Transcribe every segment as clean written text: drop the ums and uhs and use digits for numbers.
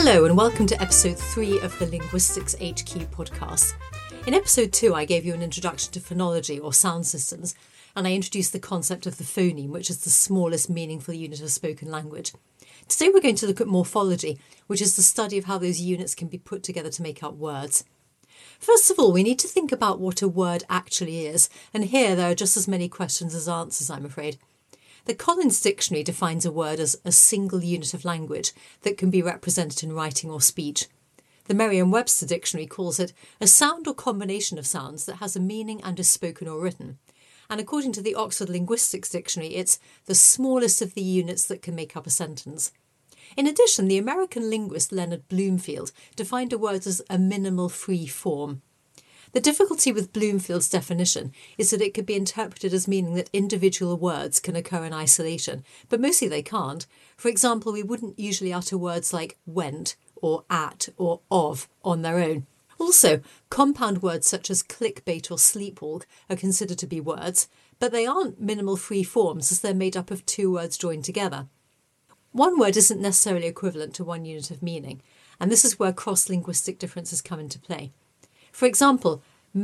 Hello and welcome to episode 3 of the Linguistics HQ podcast. In episode 2 I gave you an introduction to phonology or sound systems, and I introduced the concept of the phoneme, which is the smallest meaningful unit of spoken language. Today we're going to look at morphology, which is the study of how those units can be put together to make up words. First of all, we need to think about what a word actually is, and here there are just as many questions as answers, I'm afraid. The Collins Dictionary defines a word as a single unit of language that can be represented in writing or speech. The Merriam-Webster Dictionary calls it a sound or combination of sounds that has a meaning and is spoken or written. And according to the Oxford Linguistics Dictionary, it's the smallest of the units that can make up a sentence. In addition, the American linguist Leonard Bloomfield defined a word as a minimal free form. The difficulty with Bloomfield's definition is that it could be interpreted as meaning that individual words can occur in isolation, but mostly they can't. For example, we wouldn't usually utter words like went or at or of on their own. Also, compound words such as clickbait or sleepwalk are considered to be words, but they aren't minimal free forms as they're made up of two words joined together. One word isn't necessarily equivalent to one unit of meaning, and this is where cross-linguistic differences come into play. For example,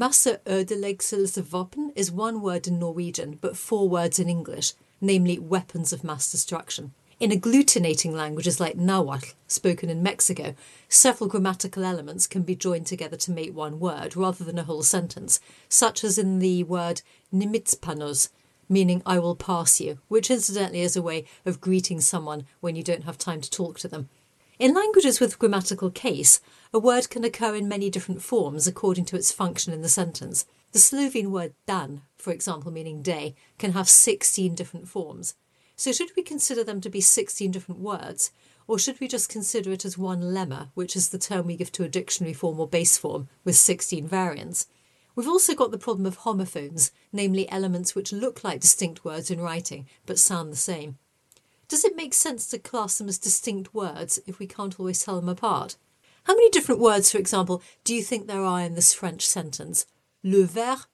masseødeleggelsesvåpen is one word in Norwegian, but four words in English, namely weapons of mass destruction. In agglutinating languages like Nahuatl, spoken in Mexico, several grammatical elements can be joined together to make one word rather than a whole sentence, such as in the word nimitspanos, meaning I will pass you, which incidentally is a way of greeting someone when you don't have time to talk to them. In languages with grammatical case, a word can occur in many different forms according to its function in the sentence. The Slovene word dan, for example, meaning day, can have 16 different forms. So should we consider them to be 16 different words, or should we just consider it as one lemma, which is the term we give to a dictionary form or base form, with 16 variants? We've also got the problem of homophones, namely elements which look like distinct words in writing, but sound the same. Does it make sense to class them as distinct words if we can't always tell them apart? How many different words, for example, do you think there are in this French sentence? Le vert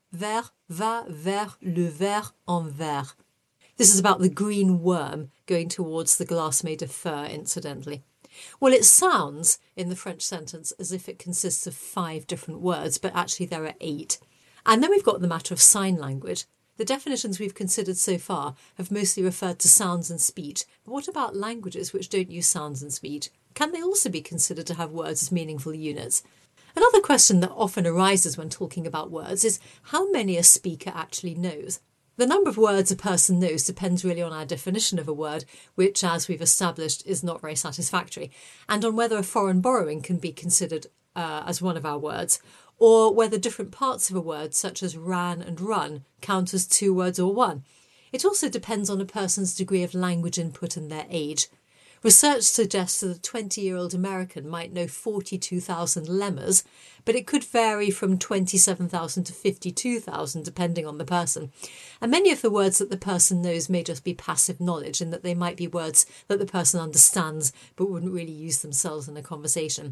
va vers le vert en vert. This is about the green worm going towards the glass made of fur, incidentally. Well, it sounds in the French sentence as if it consists of 5 different words, but actually there are 8. And then we've got the matter of sign language. The definitions we've considered so far have mostly referred to sounds and speech, but what about languages which don't use sounds and speech? Can they also be considered to have words as meaningful units? Another question that often arises when talking about words is how many a speaker actually knows. The number of words a person knows depends really on our definition of a word, which, as we've established, is not very satisfactory, and on whether a foreign borrowing can be considered as one of our words, or whether different parts of a word, such as ran and run, count as 2 words or 1. It also depends on a person's degree of language input and their age. Research suggests that a 20-year-old American might know 42,000 lemmas, but it could vary from 27,000 to 52,000 depending on the person. And many of the words that the person knows may just be passive knowledge in that they might be words that the person understands but wouldn't really use themselves in a conversation.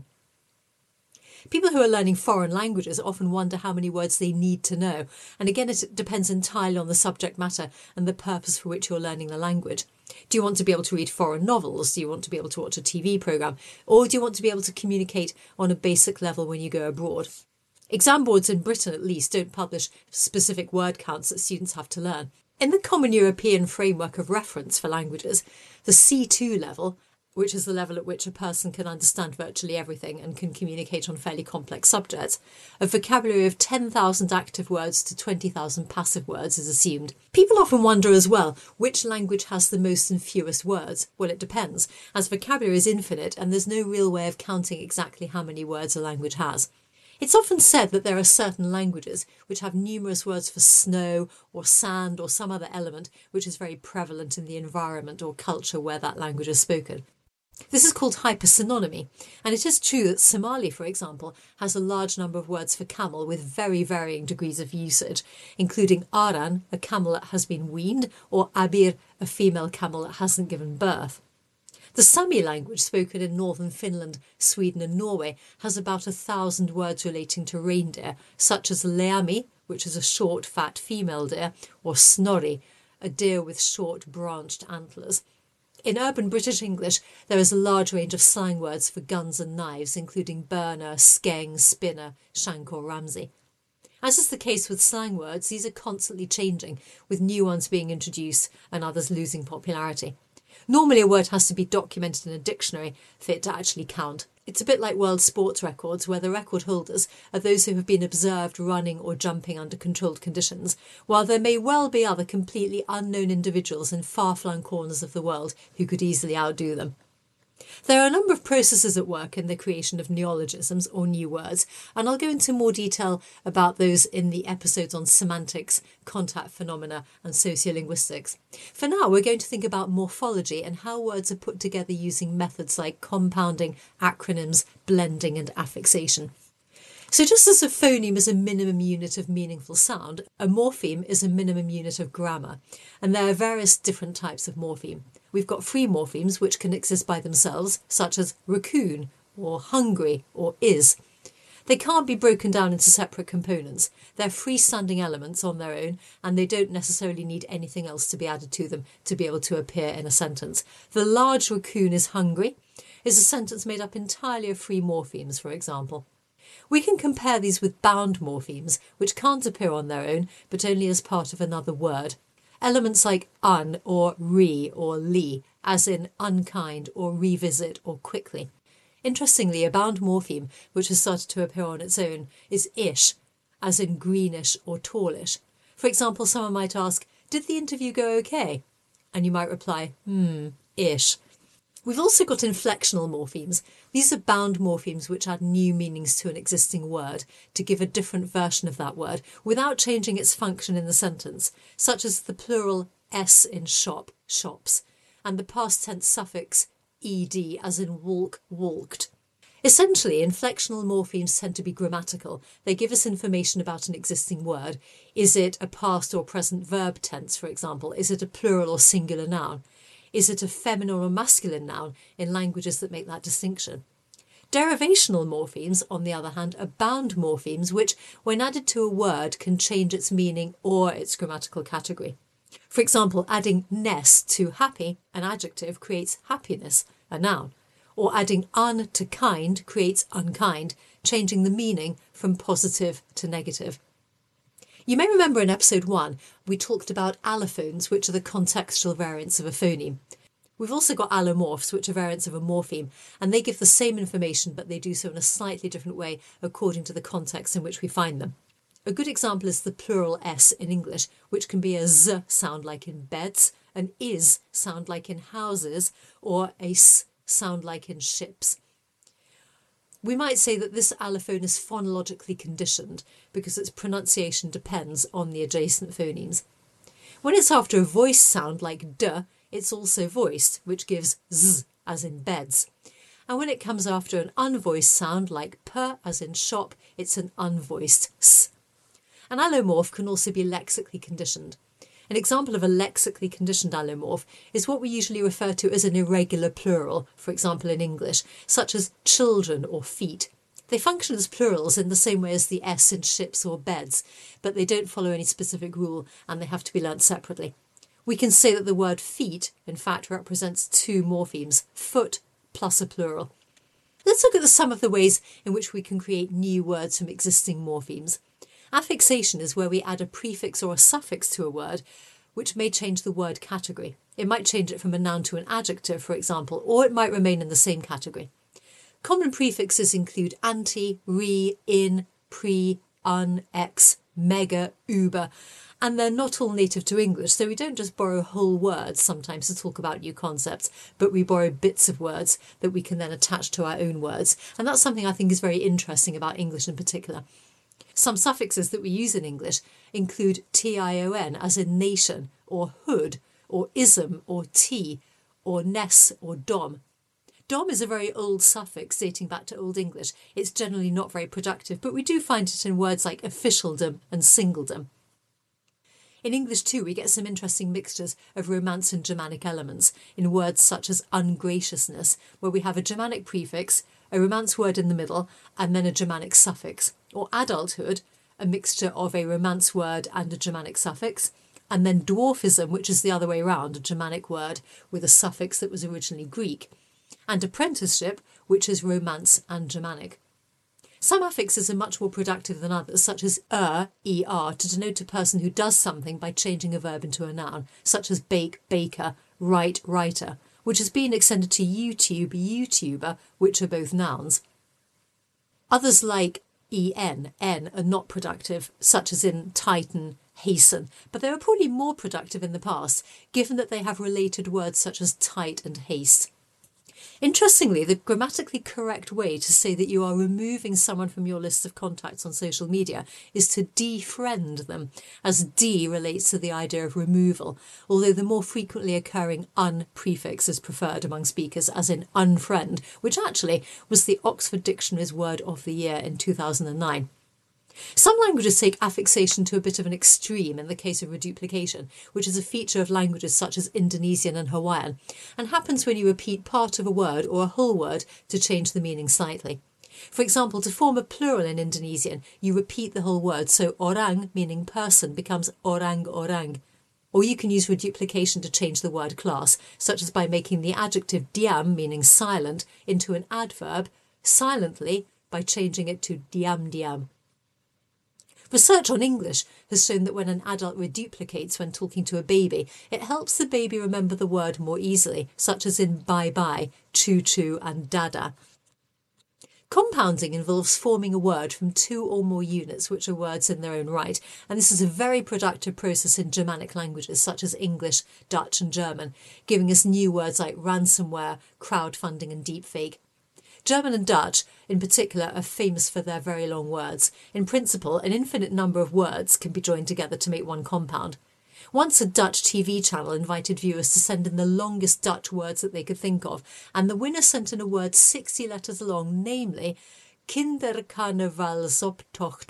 People who are learning foreign languages often wonder how many words they need to know, and again it depends entirely on the subject matter and the purpose for which you're learning the language. Do you want to be able to read foreign novels? Do you want to be able to watch a TV programme? Or do you want to be able to communicate on a basic level when you go abroad? Exam boards in Britain, at least, don't publish specific word counts that students have to learn. In the Common European Framework of Reference for Languages, the C2 level, which is the level at which a person can understand virtually everything and can communicate on fairly complex subjects, a vocabulary of 10,000 active words to 20,000 passive words is assumed. People often wonder as well, which language has the most and fewest words? Well, it depends, as vocabulary is infinite and there's no real way of counting exactly how many words a language has. It's often said that there are certain languages which have numerous words for snow or sand or some other element which is very prevalent in the environment or culture where that language is spoken. This is called hypersynonymy, and it is true that Somali, for example, has a large number of words for camel with very varying degrees of usage, including aran, a camel that has been weaned, or abir, a female camel that hasn't given birth. The Sami language, spoken in northern Finland, Sweden and Norway, has about 1,000 words relating to reindeer, such as leami, which is a short, fat female deer, or snorri, a deer with short, branched antlers. In urban British English, there is a large range of slang words for guns and knives, including burner, skeng, spinner, shank or ramsey. As is the case with slang words, these are constantly changing, with new ones being introduced and others losing popularity. Normally a word has to be documented in a dictionary for it to actually count. It's a bit like world sports records, where the record holders are those who have been observed running or jumping under controlled conditions, while there may well be other completely unknown individuals in far-flung corners of the world who could easily outdo them. There are a number of processes at work in the creation of neologisms or new words, and I'll go into more detail about those in the episodes on semantics, contact phenomena and sociolinguistics. For now, we're going to think about morphology and how words are put together using methods like compounding, acronyms, blending and affixation. So just as a phoneme is a minimum unit of meaningful sound, a morpheme is a minimum unit of grammar, and there are various different types of morpheme. We've got free morphemes, which can exist by themselves, such as raccoon, or hungry, or is. They can't be broken down into separate components. They're freestanding elements on their own, and they don't necessarily need anything else to be added to them to be able to appear in a sentence. The large raccoon is hungry is a sentence made up entirely of free morphemes, for example. We can compare these with bound morphemes, which can't appear on their own, but only as part of another word. Elements like un or re or li, as in unkind or revisit or quickly. Interestingly, a bound morpheme, which has started to appear on its own, is ish, as in greenish or tallish. For example, someone might ask, "Did the interview go okay?" And you might reply, ish. We've also got inflectional morphemes. These are bound morphemes which add new meanings to an existing word to give a different version of that word without changing its function in the sentence, such as the plural s in shop, shops, and the past tense suffix ed as in walk, walked. Essentially, inflectional morphemes tend to be grammatical. They give us information about an existing word. Is it a past or present verb tense, for example? Is it a plural or singular noun? Is it a feminine or masculine noun in languages that make that distinction? Derivational morphemes, on the other hand, are bound morphemes which, when added to a word, can change its meaning or its grammatical category. For example, adding ness to happy, an adjective, creates happiness, a noun. Or adding un to kind creates unkind, changing the meaning from positive to negative. You may remember in episode 1, we talked about allophones, which are the contextual variants of a phoneme. We've also got allomorphs, which are variants of a morpheme, and they give the same information, but they do so in a slightly different way according to the context in which we find them. A good example is the plural s in English, which can be a z sound like in beds, an is sound like in houses, or a s sound like in ships. We might say that this allophone is phonologically conditioned because its pronunciation depends on the adjacent phonemes. When it's after a voiced sound like d, it's also voiced, which gives z, as in beds. And when it comes after an unvoiced sound like p, as in shop, it's an unvoiced s. An allomorph can also be lexically conditioned. An example of a lexically conditioned allomorph is what we usually refer to as an irregular plural, for example in English, such as children or feet. They function as plurals in the same way as the s in ships or beds, but they don't follow any specific rule and they have to be learnt separately. We can say that the word feet, in fact, represents two morphemes, foot plus a plural. Let's look at some of the ways in which we can create new words from existing morphemes. Affixation is where we add a prefix or a suffix to a word, which may change the word category. It might change it from a noun to an adjective, for example, or it might remain in the same category. Common prefixes include anti, re, in, pre, un, ex, mega, uber, and they're not all native to English, so we don't just borrow whole words sometimes to talk about new concepts, but we borrow bits of words that we can then attach to our own words, and that's something I think is very interesting about English in particular. Some suffixes that we use in English include tion, as in nation, or hood, or ism, or tea, or ness, or dom. Dom is a very old suffix dating back to Old English. It's generally not very productive, but we do find it in words like officialdom and singledom. In English too, we get some interesting mixtures of Romance and Germanic elements in words such as ungraciousness, where we have a Germanic prefix, a Romance word in the middle, and then a Germanic suffix. Or adulthood, a mixture of a Romance word and a Germanic suffix. and then dwarfism, which is the other way round, a Germanic word with a suffix that was originally Greek, and apprenticeship, which is Romance and Germanic. Some affixes are much more productive than others, such as er, to denote a person who does something by changing a verb into a noun, such as bake, baker, write, writer, which has been extended to YouTube, YouTuber, which are both nouns. Others like en, are not productive, such as in tighten, hasten, but they were probably more productive in the past, given that they have related words such as tight and haste. Interestingly, the grammatically correct way to say that you are removing someone from your list of contacts on social media is to defriend them, as D relates to the idea of removal, although the more frequently occurring un prefix is preferred among speakers, as in unfriend, which actually was the Oxford Dictionary's word of the year in 2009. Some languages take affixation to a bit of an extreme in the case of reduplication, which is a feature of languages such as Indonesian and Hawaiian, and happens when you repeat part of a word or a whole word to change the meaning slightly. For example, to form a plural in Indonesian, you repeat the whole word, so orang, meaning person, becomes orang-orang. Or you can use reduplication to change the word class, such as by making the adjective diam, meaning silent, into an adverb, silently, by changing it to diam-diam. Research on English has shown that when an adult reduplicates when talking to a baby, it helps the baby remember the word more easily, such as in bye-bye, choo-choo and dada. Compounding involves forming a word from two or more units which are words in their own right, and this is a very productive process in Germanic languages such as English, Dutch and German, giving us new words like ransomware, crowdfunding and deepfake. German and Dutch, in particular, are famous for their very long words. In principle, an infinite number of words can be joined together to make one compound. Once a Dutch TV channel invited viewers to send in the longest Dutch words that they could think of, and the winner sent in a word 60 letters long, namely Kinderkarnevalsoptocht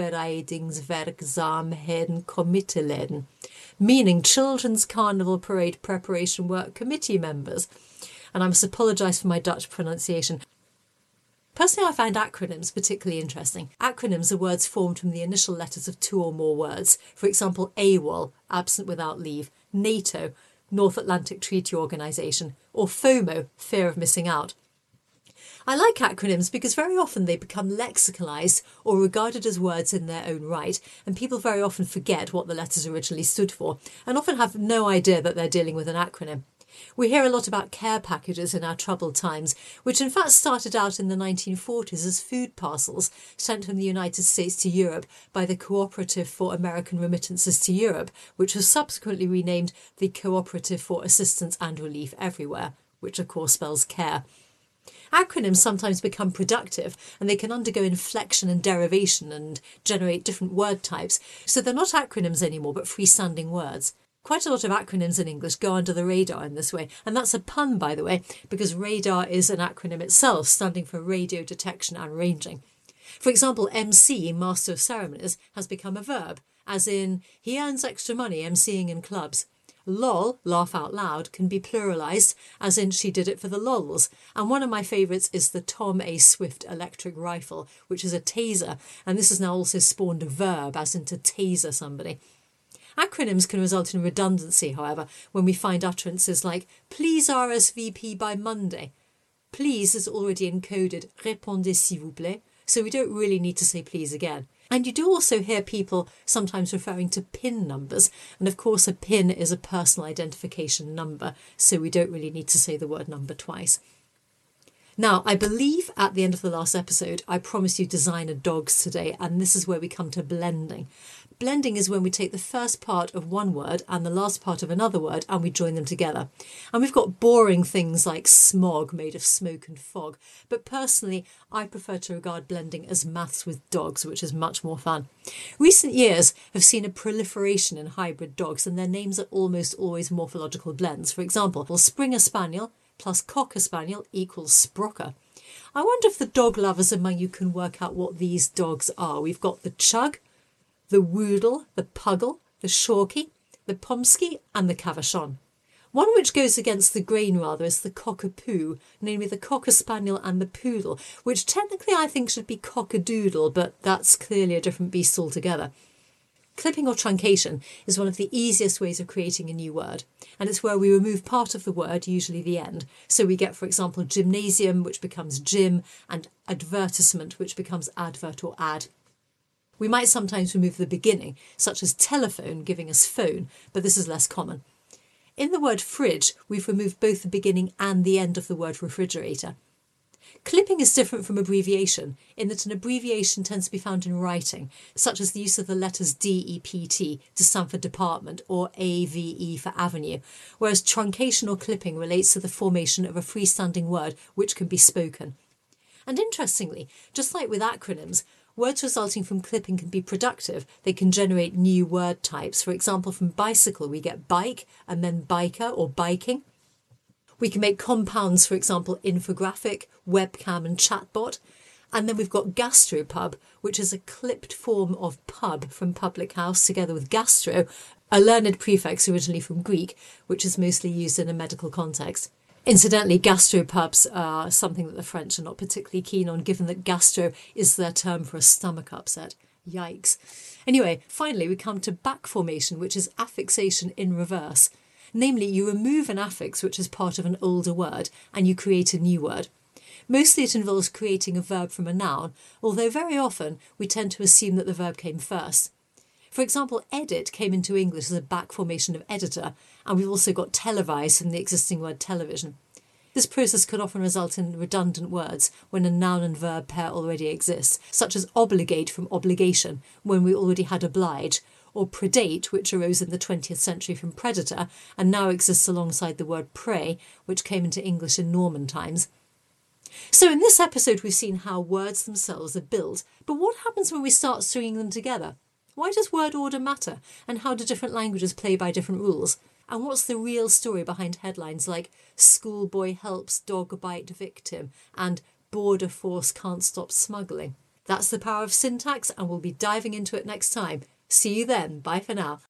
Voorbereidingswerkzaamheden Committéleden, meaning Children's Carnival Parade Preparation Work Committee members. And I must apologise for my Dutch pronunciation. Personally, I find acronyms particularly interesting. Acronyms are words formed from the initial letters of two or more words. For example, AWOL, absent without leave, NATO, North Atlantic Treaty Organisation, or FOMO, fear of missing out. I like acronyms because very often they become lexicalised or regarded as words in their own right, and people very often forget what the letters originally stood for, and often have no idea that they're dealing with an acronym. We hear a lot about care packages in our troubled times, which in fact started out in the 1940s as food parcels sent from the United States to Europe by the Cooperative for American Remittances to Europe, which was subsequently renamed the Cooperative for Assistance and Relief Everywhere, which of course spells care. Acronyms sometimes become productive and they can undergo inflection and derivation and generate different word types, so they're not acronyms anymore but freestanding words. Quite a lot of acronyms in English go under the radar in this way, and that's a pun, by the way, because radar is an acronym itself, standing for radio detection and ranging. For example, MC, Master of Ceremonies, has become a verb, as in, he earns extra money MCing in clubs. LOL, laugh out loud, can be pluralised, as in she did it for the lols. And one of my favourites is the Tom A. Swift electric rifle, which is a taser, and this has now also spawned a verb, as in to taser somebody. Acronyms can result in redundancy, however, when we find utterances like, please RSVP by Monday. Please is already encoded, répondez s'il vous plaît, so we don't really need to say please again. And you do also hear people sometimes referring to PIN numbers, and of course a PIN is a personal identification number, so we don't really need to say the word number twice. Now, I believe at the end of the last episode, I promised you designer dogs today, and this is where we come to blending. Blending is when we take the first part of one word and the last part of another word and we join them together. And we've got boring things like smog made of smoke and fog. But personally, I prefer to regard blending as maths with dogs, which is much more fun. Recent years have seen a proliferation in hybrid dogs and their names are almost always morphological blends. For example, Springer Spaniel plus Cocker Spaniel equals Sprocker. I wonder if the dog lovers among you can work out what these dogs are. We've got the Chug, the Woodle, the Puggle, the Shorkie, the Pomsky and the Cavachon. One which goes against the grain rather is the Cockapoo, namely the Cocker Spaniel and the Poodle, which technically I think should be Cockadoodle, but that's clearly a different beast altogether. Clipping or truncation is one of the easiest ways of creating a new word, and it's where we remove part of the word, usually the end. So we get, for example, gymnasium, which becomes gym, and advertisement, which becomes advert or ad. We might sometimes remove the beginning, such as telephone, giving us phone, but this is less common. In the word fridge, we've removed both the beginning and the end of the word refrigerator. Clipping is different from abbreviation in that an abbreviation tends to be found in writing, such as the use of the letters DEPT to stand for department or AVE for avenue, whereas truncation or clipping relates to the formation of a freestanding word which can be spoken. And interestingly, just like with acronyms, words resulting from clipping can be productive. They can generate new word types. For example, from bicycle we get bike and then biker or biking. We can make compounds, for example, infographic, webcam and chatbot. And then we've got gastropub, which is a clipped form of pub from public house, together with gastro, a learned prefix originally from Greek, which is mostly used in a medical context. Incidentally, gastropubs are something that the French are not particularly keen on, given that gastro is their term for a stomach upset. Yikes. Anyway, finally, we come to back formation, which is affixation in reverse. Namely, you remove an affix which is part of an older word and you create a new word. Mostly it involves creating a verb from a noun, although very often we tend to assume that the verb came first. For example, edit came into English as a back formation of editor, and we've also got televise from the existing word television. This process could often result in redundant words when a noun and verb pair already exists, such as obligate from obligation, when we already had oblige, or predate, which arose in the 20th century from predator and now exists alongside the word prey, which came into English in Norman times. So in this episode we've seen how words themselves are built, but what happens when we start stringing them together? Why does word order matter, and how do different languages play by different rules? And what's the real story behind headlines like "Schoolboy helps dog bite victim" and "Border force can't stop smuggling"? That's the power of syntax, and we'll be diving into it next time. See you then. Bye for now.